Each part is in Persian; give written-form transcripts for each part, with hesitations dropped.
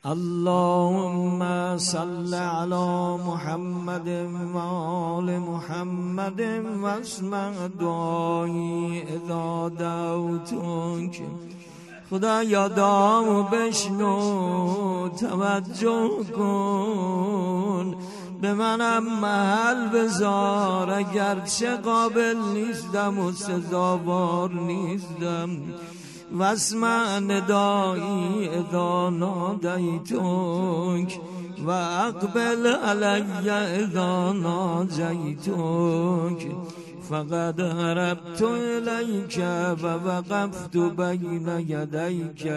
اللهم صل على محمد و آل محمد واسمع دعایی اذا دعوتک. خدایا دعامو بشنو، توجه کن، به منم محل بذار، اگرچه قابل نیستم و سزاوار نیستم. واسمع ندایی اذا نادیتک و اقبل علی اذا ناجیتک. فقد هربت الیک و وقفت بین یدیک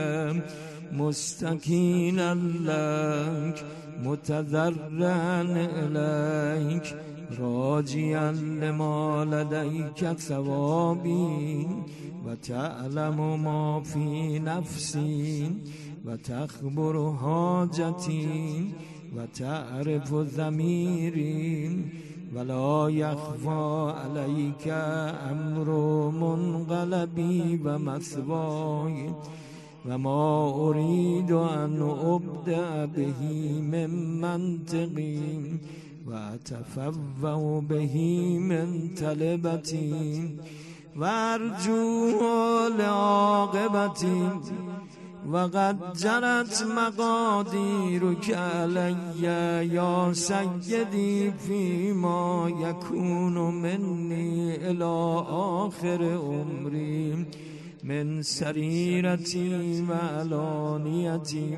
مستکینا لک متضرعا الیک راجیا لما لدیک ثوابی و تعلم ما فی نفسی و تخبر حاجتی و تعرف ضمیری ولا یخفی علیک امر منقلبی و مثوای و ما ارید ان ابدأ بهی من منطقی و اتفوع بهی من طلبتی و ارجو لعاقبتی و قد جرت مقادیرک علی یا سیدی فیما یکون منی الی آخر عمری من سریرتی و علانیتی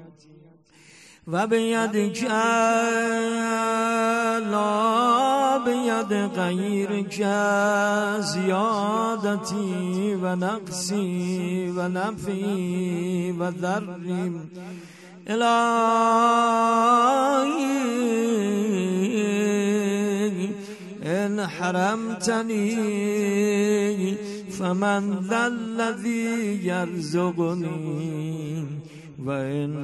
و بیدک لا بید غیرک زیادتی و نقصی و نفی و ذری. الهی ان حرمتنی فمن ذا الذی یرزقنی و ان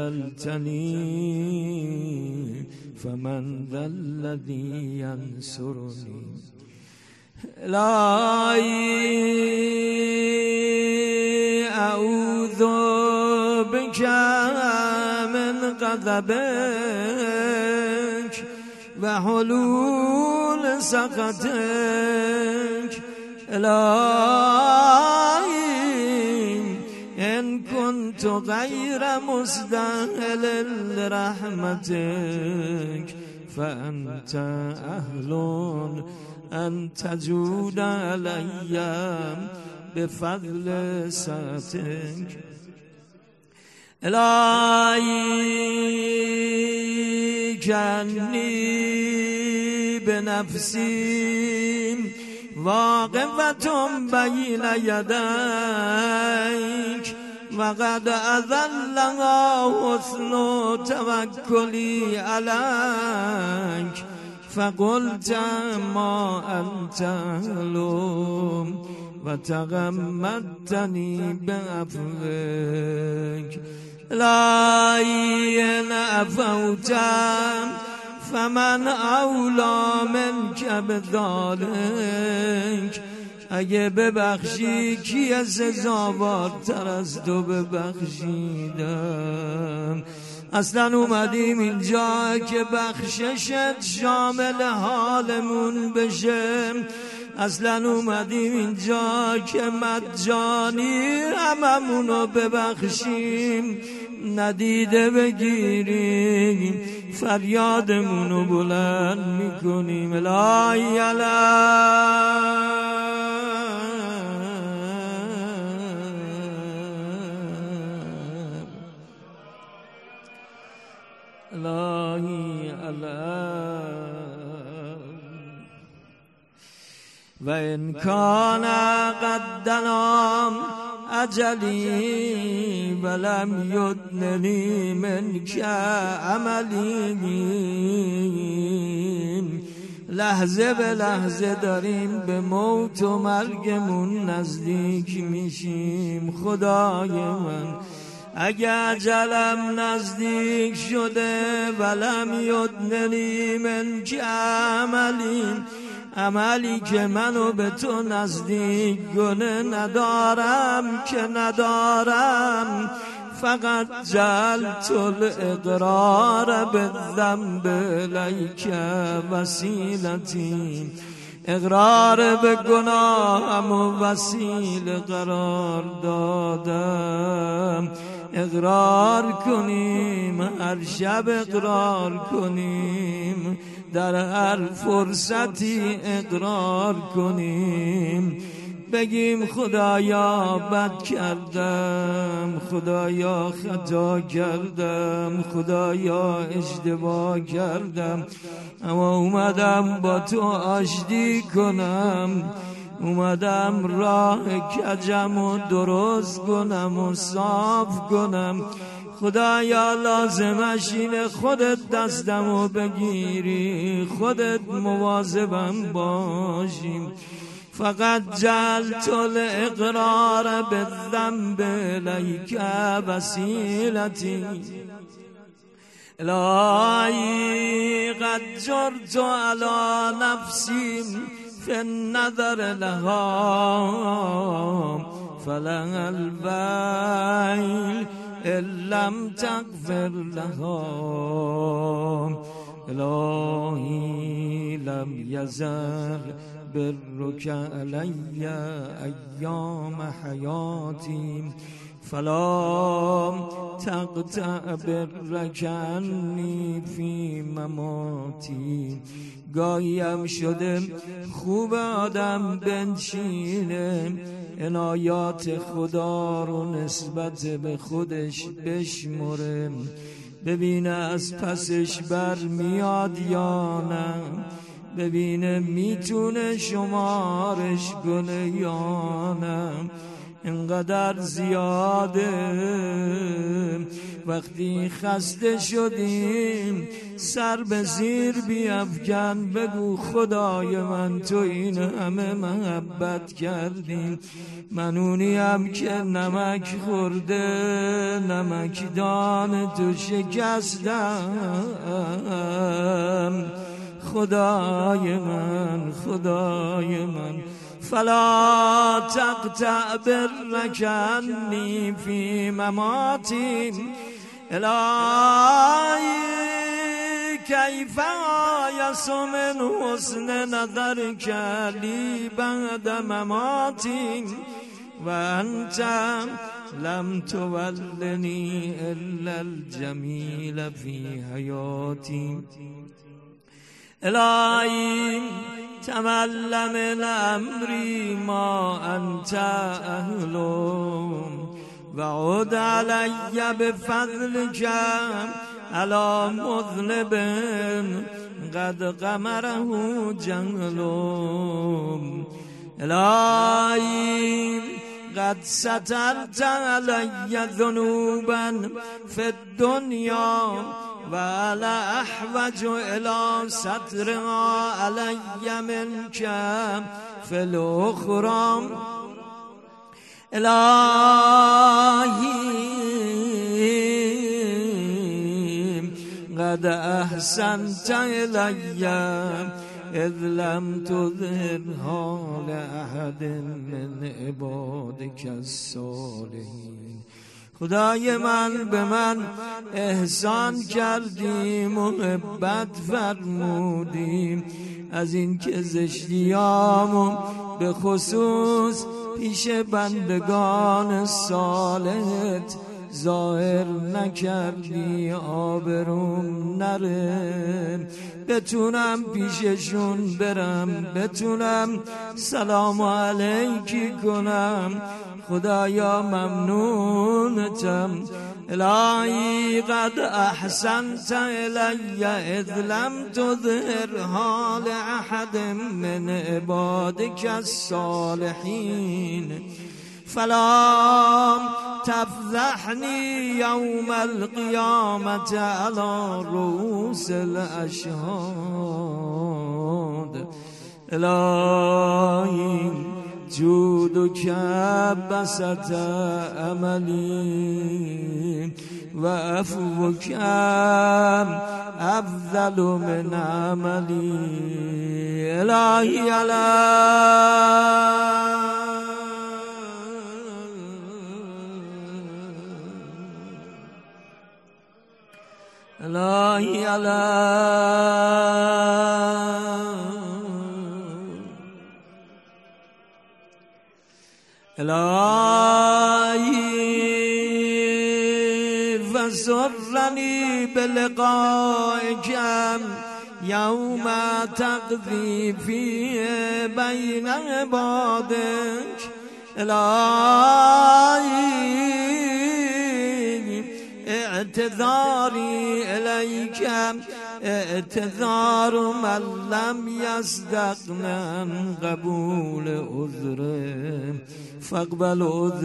خذلتنی فمن ذا الذی ینصرنی. الهی اعوذ بک من غضبک و حلول سخطک. الهی ان كنت غیر مستاهل لرحمتک فانت اهل ان تجود علی بفضل سعتک. الهی کنی بنفسی واقفتم بین یدیک و قد اذلها حسن توکلی علیک فقلت ما انت علوم و تغمدتنی بعفوک. الهی ان عفوت فمن اولی منک بذلک. اگه ببخشی کی سزاوارتر از تو ببخشیدم. اصلا اومدیم اینجا که بخششت شامل حالمون بشه. اصلا اومدیم اینجا که مجانی هممونو ببخشیم، ندیده بگیریم، فریادمونو بلند میکنیم. الهی الهی و ان کان قد دنا اجلی ولم یدننی منک عملی. لحظه به لحظه داریم به موت و مرگمون نزدیک میشیم. خدای من اگه اجلم نزدیک شده ولم یدننی منک عملی، عملی که منو به تو نزدیک کنه ندارم که ندارم. فقط جعلت الاقرار بالذنب الیک وسیلتی، اقرار به گناهم و وسیله قرار دادم. اقرار کنیم، هر شب اقرار کنیم، در هر فرصتی اقرار کنیم، بگیم خدایا بد کردم، خدایا خطا کردم، خدایا اشتباه کردم، اما اومدم با تو آشتی کنم، اومدم راه کجم و درست کنم و صاف کنم. خدایا لازمش اینه خودت دستمو بگیری، خودت مواظبم باشیم. فقط جعلت الاقرار بالذنب الیک وسیلتی، الهی قد جرت علی نفسی فی النظر لها، فلها الویل ان لم تغفر لها. الهی لم یزل برک علی ایام حیاتی، فلا تقطع برک عنی فی مماتی. گاهی هم شده خوب آدم بنشینه، عنایات خدا رو نسبت به خودش بشمره، ببینه از پسش بر میاد یا نه، ببینه میتونه شمارش کنه یا نه. اینقدر زیاده وقتی خسته شدیم سر به زیر بیفکن، بگو خدای من تو این همه محبت کردیم، من اونیم که نمک خورده نمکدان تو شکستم. خدای من خدای من فلا تقطع برک عنی فی مماتی، الهی کیف آیس من حسن نظرک لی بعد مماتی، و انت لم تولنی الا الجمیل فی حیاتی. الهی تمل من امری ما انت اهلو، و عد علی بفضلک علی مذنب قد غمره جهلو. الهی قد سترت علی ذنوبا فی الدنیا و انا احوج الى سترها علی منک فی الاخری. الهی قد احسنت الی اذ لم تظهرها لأحد من عبادک الصالحین. خدای من به من احسان کردی، محبت فرمودی، از این که زشتیامو به خصوص پیش بندگان صالحت ظاهر نکردی، آبروم نره، بتونم پیششون برم، بتونم سلام علیکی کنم. خدایا ممنونتم. الهی قد احسنت الی اذ لم تظهرها لأحد من عبادک الصالحین، فلا تفضحنی یوم القیامة علی رؤوس الاشهاد. الهی جودک بسط عملی و عفوک افضل من عملی. الهی الهی فسرني بلقائك يوم تقضي فيه بين عبادك الهی اعتذاري إليك اعتذار من لم يصدقن قبول عذره فاقبل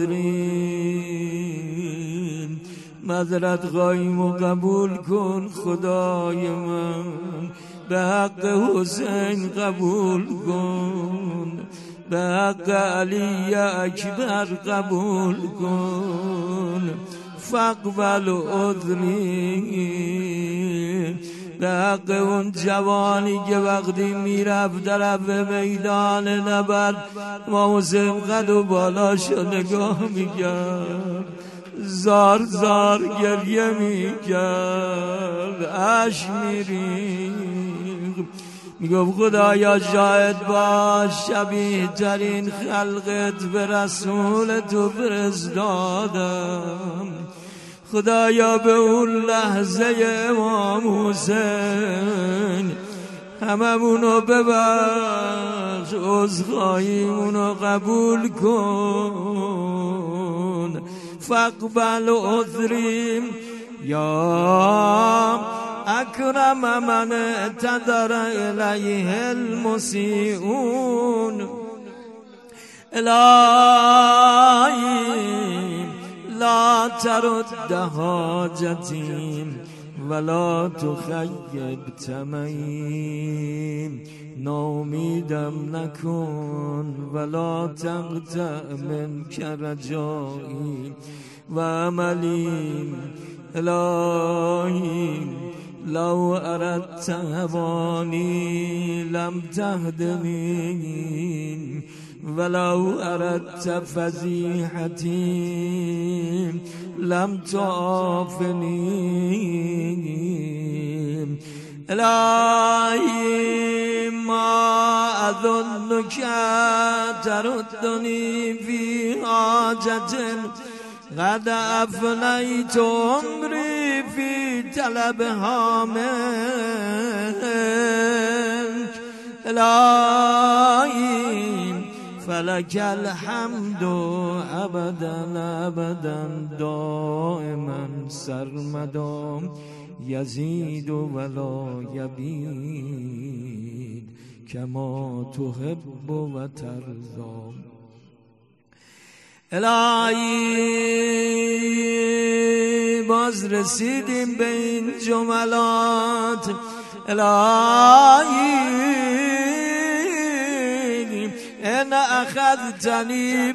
عذري معذرت خواهیم و قبول کن خدای من، به حق حسین قبول کن، به حق علی اکبر قبول کن، فاقبل عذری. به حق اون جوانی که وقتی میرفت طرف میدان نبرد ما حسین قد و بالاش نگاه میکرد، زار زار گریه میکرد، اشک میریخت، میگفت خدایا شاهد باش شبیه ترین خلقت به رسول تو فرستادم، خدایا به اون لحظه امام حسین هممونو ببخش، عذرخواهیمونو قبول کن، فاقبل عذری یا اکرم من اعتذر الیه المسیئون. الهی لا ترد حاجتی ولا تخیب طمعی، ناامیدم نکن ولا تقطع منک رجایی و عملی. الهی لو اردت هوانی لم تهدنی ولو اردت فضیحتی لم تعافنی. الهی ما اظنک تردنی فی حاجة قد افنیت عمری فی طلبها منک. الهی فلک الحمد ابدا ابدا دائما سرمدا یزید ولا یبید کما تحب و ترضا. الهی باز رسیدیم به این جملات. الهی ان اخذتنی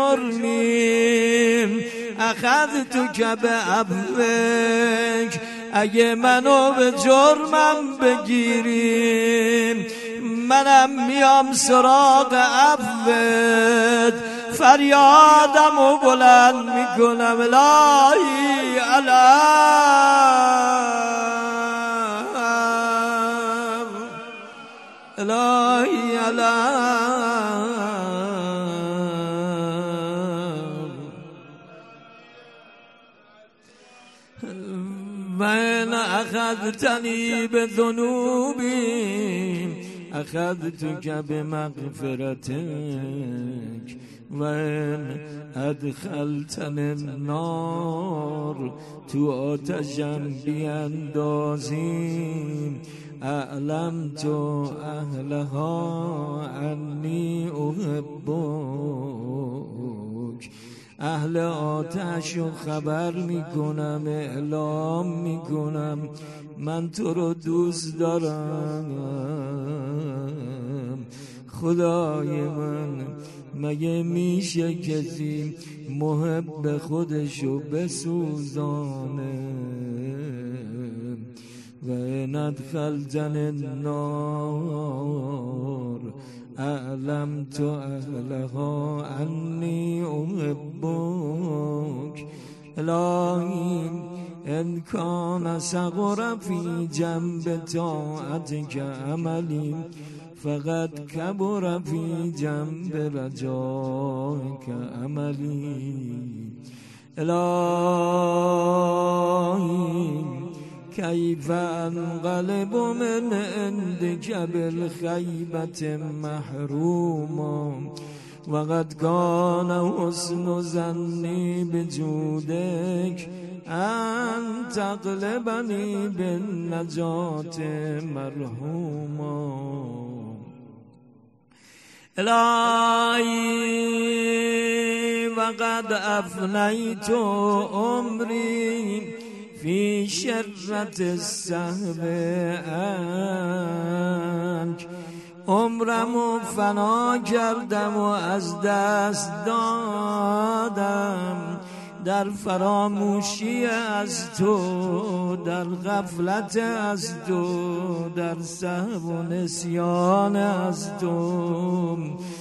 بجرمی اخذتک بعفوک، اگه منو به جرمم بگیریم منم میام سراغ عفوت، فریادم و بلند میکنم الهی علم، الهی علم. من اخذتنی بذنوبی اخذتک بمغفرتک و ان ادخلتن النار تو آتشم بیندازیم اعلمت اهلها انی احبک. اهل آتش رو خبر میکنم، اعلام میکنم من تو رو دوست دارم. خدای من مگه میشه کسی محب خودشو بسوزانه؟ و ندخلتن النار اعلمت اهلها انی احبک. الهی ان کان صغر فی جنب طاعتک عملی فقد کبر فی جنب رجائک عملی. الهی کیف انقلب من عندک بالخیبة محروما وقد کان حسن ظنی بجودک ان تقلبنی بالنجاة مرحوما. الهی وقد افنیت عمری فی شرة السهو عنک، عمرمو فنا کردم و از دست دادم در فراموشی از تو، در غفلت از تو، در سهو و نسیان از تو.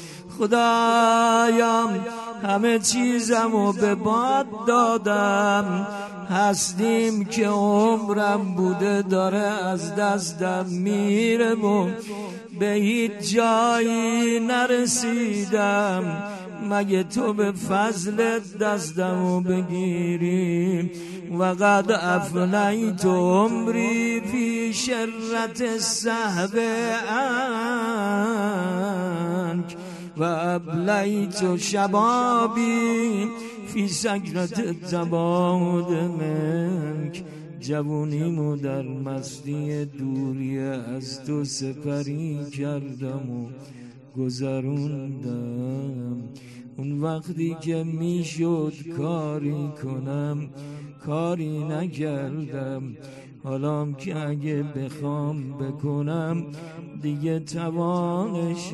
خدایا همه چیزمو به باد دادم، هستیم که عمرم بوده داره از دستم میره و به هیچ جایی نرسیدم مگه تو به فضلت دستمو بگیری. وقد افنیت عمری فی شرة السهو عنک و ابلیت شبابی فی سکرة التباعد منک. جوونیمو در مستی دوری از تو سپری کردم و گذروندم. اون وقتی که میشد کاری کنم کاری نکردم، حالام که اگه بخوام بکنم دیگه توانش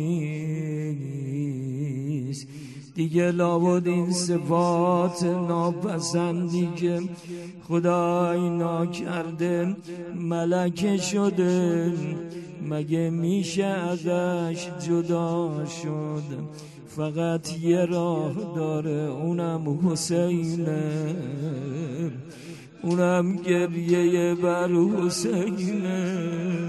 نیست. دیگه لابد این صفات ناپسندی که خدای ناکرده ملکه شده مگه میشه ازش جدا شد؟ فقط یه راه داره، اونم حسینه، اونم گریه بر حسینه.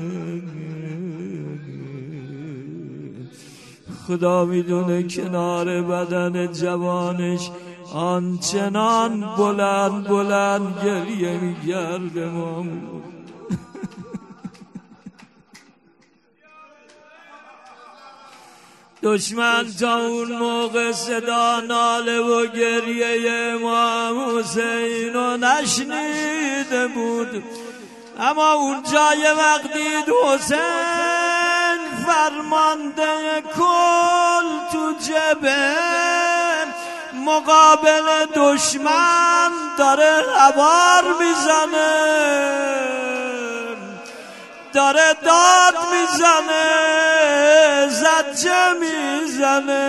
خدا میدونه کنار بدن جوانش آنچنان بلند بلند گریه میگرده. دشمن تا اون موقع صدا ناله و گریه امام حسین رو نشنیده بود، اما اونجا یه وقت دید حسین فرمانده کل تو جبه مقابل دشمن داره هوار میزنه، داره داد میزنه، زجه میزنه.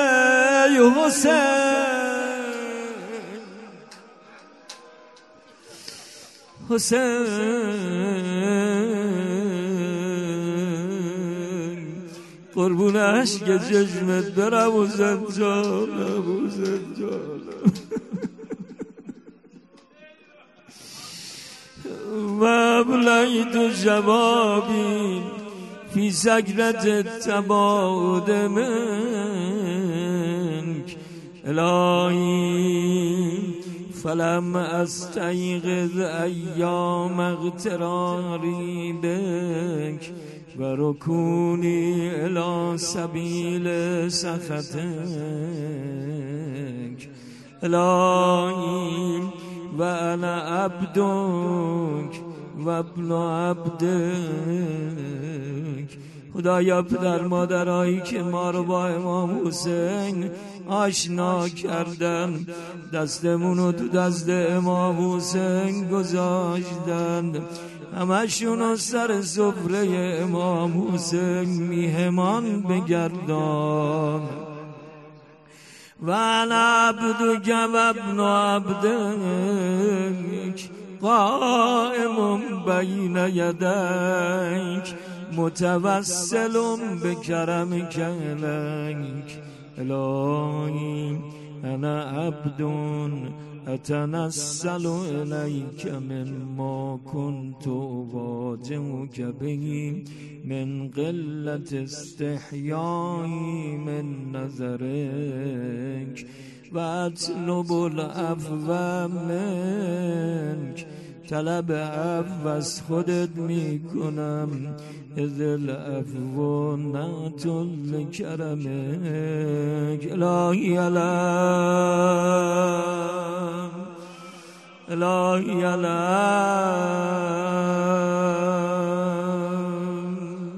حسین قربون عشق چشمت برم و زنجانم و زنجانم. و ابلیت شبابی فی سکرة التباعد منک. الهی فلم استیقظ ایام اغتراری بک و رکونی الی سبیل سخطک. الهی و انا عبدک و ابن عبدک. خدایا پدر مادرایی که ما رو با امام حسین آشنا کردن دستمونو تو دست امام حسین گذاشتن، همشونو سر سفره امام حسین میهمان بگردان. و انا عبدک و ابن عبدک قائم بین یدیک متوسل بکرمک الیک. الهی انا عبد اتنسل الیک مما كنت اواجهک به من قلت استحیایی من نظرک و اطلب العفو منک. طلب عفو از خودت میکنم، اذ العفو نعت لکرمک. الهی علم، الهی علم.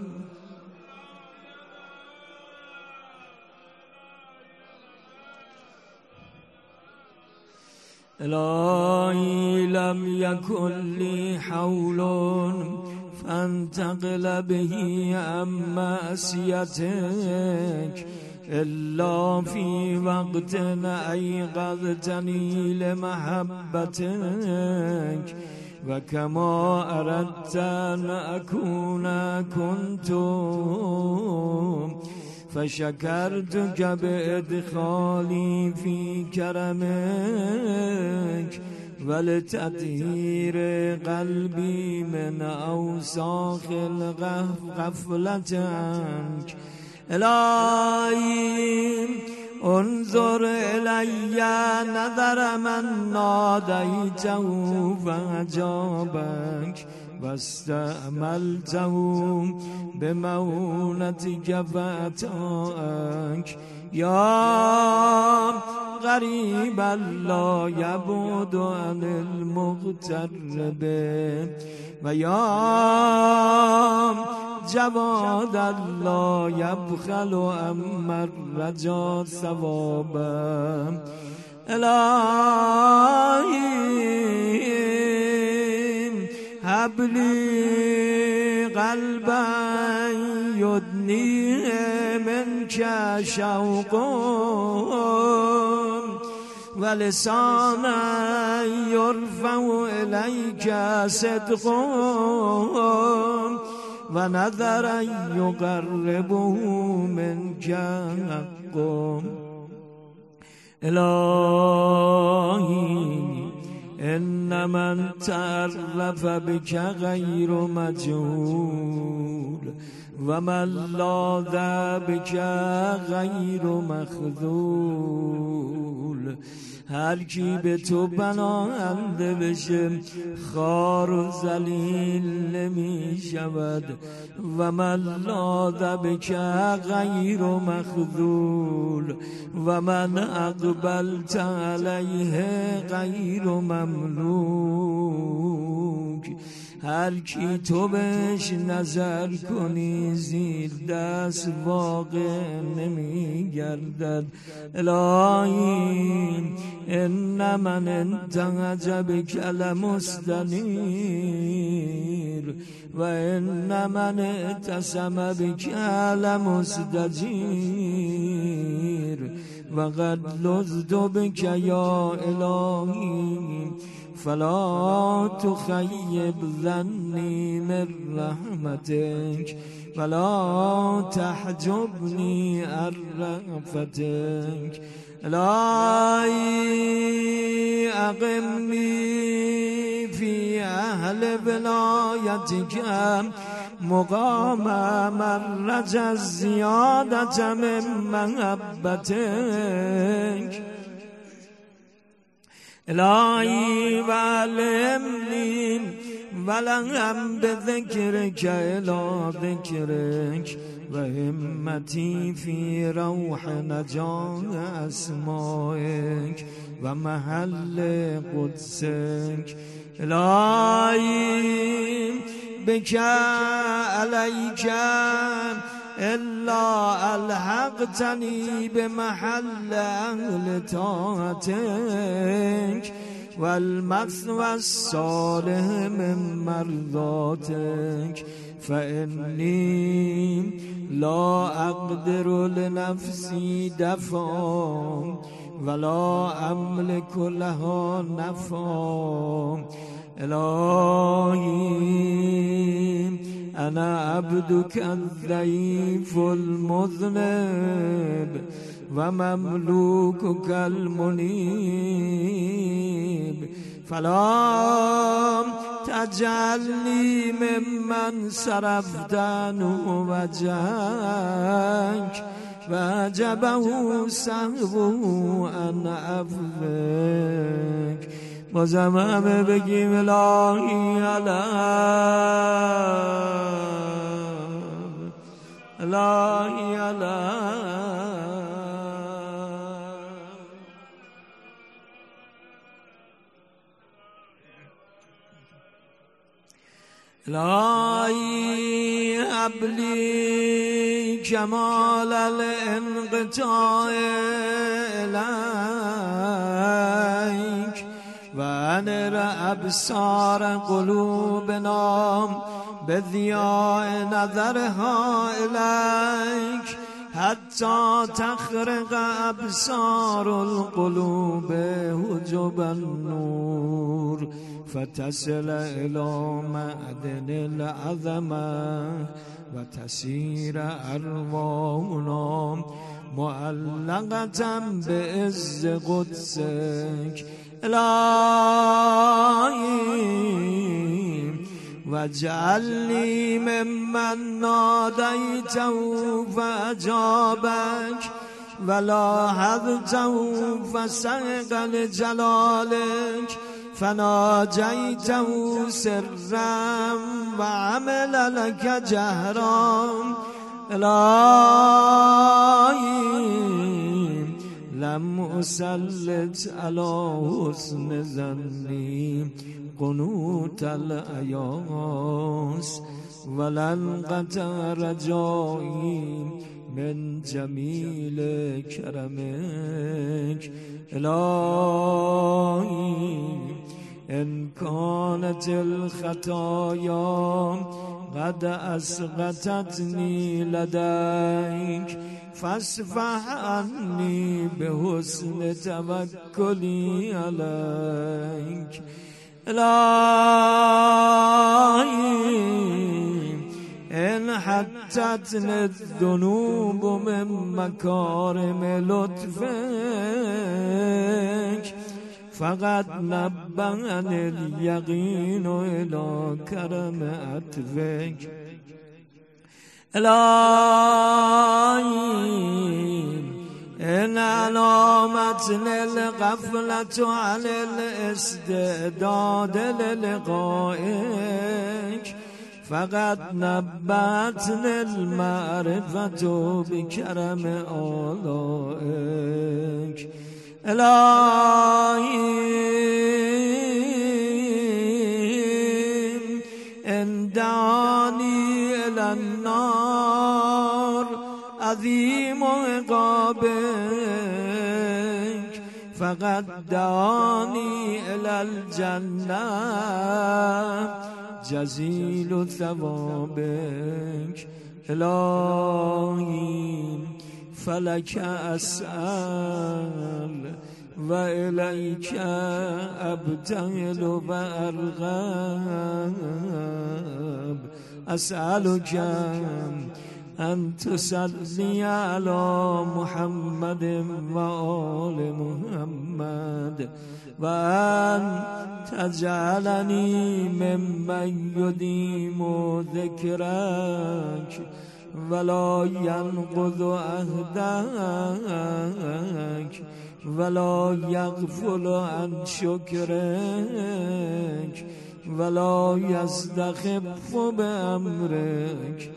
الهی لم یکن لی حول فانتقل به عن معصیتک الا فی وقت ایقظتنی لمحبتک و کما اردت ان اکون کنت فشکرتک بادخالی فی کرمک ولتطهیر قلبی من اوساخ الغفلة عنک. الهی انظر الی نظر من نادیته فاجابک واستعملته بمعونتک فاطاعک. یا غریبا لا یبعد عن المغترب و یا جوادا لا یبخل عمن رجا ثوابا. الهی هب لی قلبا یدنیه منک شوق و لسانا یرفع الیک صدق و نظرا یقربه منک حق. الهی ان من تعرف بک غیر مجهول و من لاذ بک غیر مخذول. هر کی به تو پناهنده بشه خوار و ذلیل نمی شود. و من لاذ بک غیر مخذول و من اقبلت علیه غیر مملوک. هر کی تو بهش نظر کنی زیر دست واقع نمی گردد. الهی ان من انتهج بک لمستنیر و ان من اعتصم بک لمستجیر و قد لذت بک یا الهی فلا تخیب ظنی من رحمتک ولا تحجبنی عن رأفتک. الهی اقمنی فی اهل ولایتک مقام من رجا الزیادة من محبتک. الهی وعلمنی ولهم بذکرک الی ذکرک و همتی فی روح نجاح اسمائک و محل قدسک. الهی بک علیک الا الحقتنی بمحل اهل طاعتک والمثوى الصالح من مرضاتک فانی لا اقدر لنفسی دفعا ولا املك لها نفعا. الهی انا عبدك الضعیف المذنب و مملوکک المنیب فلا تجعلنی ممن صرفت عنه وجهک و جبه سهوه عن عفوک. بازم همه بگیم الهی علم، الهی علم. الهی هب لی کمال الانقطاع الیک و انر ابصار قلوبنا بضیاء نظرها الیک حتی تخرق ابصار القلوب حجب النور فتصل الى معدن العظمه و تسیر ارواحنا معلقة بعز قدسک. الهی واجعلنی ممن نادیته فاجابک ولا حظته فسق لجلالک فناجیته سرا و عمل لك جهرا. الهی لم اسلط على حسن ظنی قنوت الایاس ولن قطع رجایی من جمیل کرمک. الهی ان كانت الخطايا قد اسقطتني لديك فاصفح عني بحسن توكلي عليك. الهي ان حطتني الذنوب من مكارم لطفك فقد نبهني اليقين الى کرم عطفك. الهی ان علامتني الغفلة عن الاستعداد للقائك فقد نبهتني المعرفة بكرم آلائك. الهی ان دعاني الى النار عظیم عقابك فقد دعاني الى الجنة جزیل ثوابك. الهی فلك اسأل و الیک ابتهل و ارغب. اسألك ان تصلی علی محمد و آل محمد و ان تجعلنی ممن یدیم ذکرک ولا ینقض عهدک ولا یغفل عن شکرک ولا یستخف بامرک.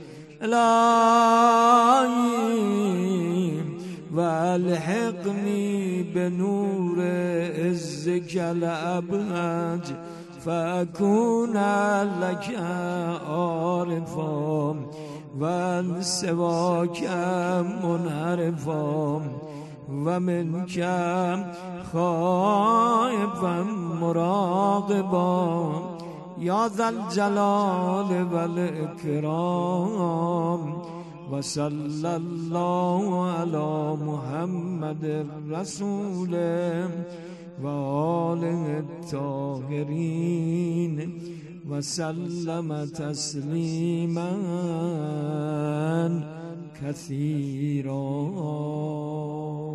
الهی و الحقنی بنور عزک الابهج فاکون لک عارفا و عن سواک منحرفا و منک خائفا مراقبا یا ذا الجلال والاکرام. و صلی الله علی محمد رسول و آله الطاهرین و سلم تسلیما كثيرا.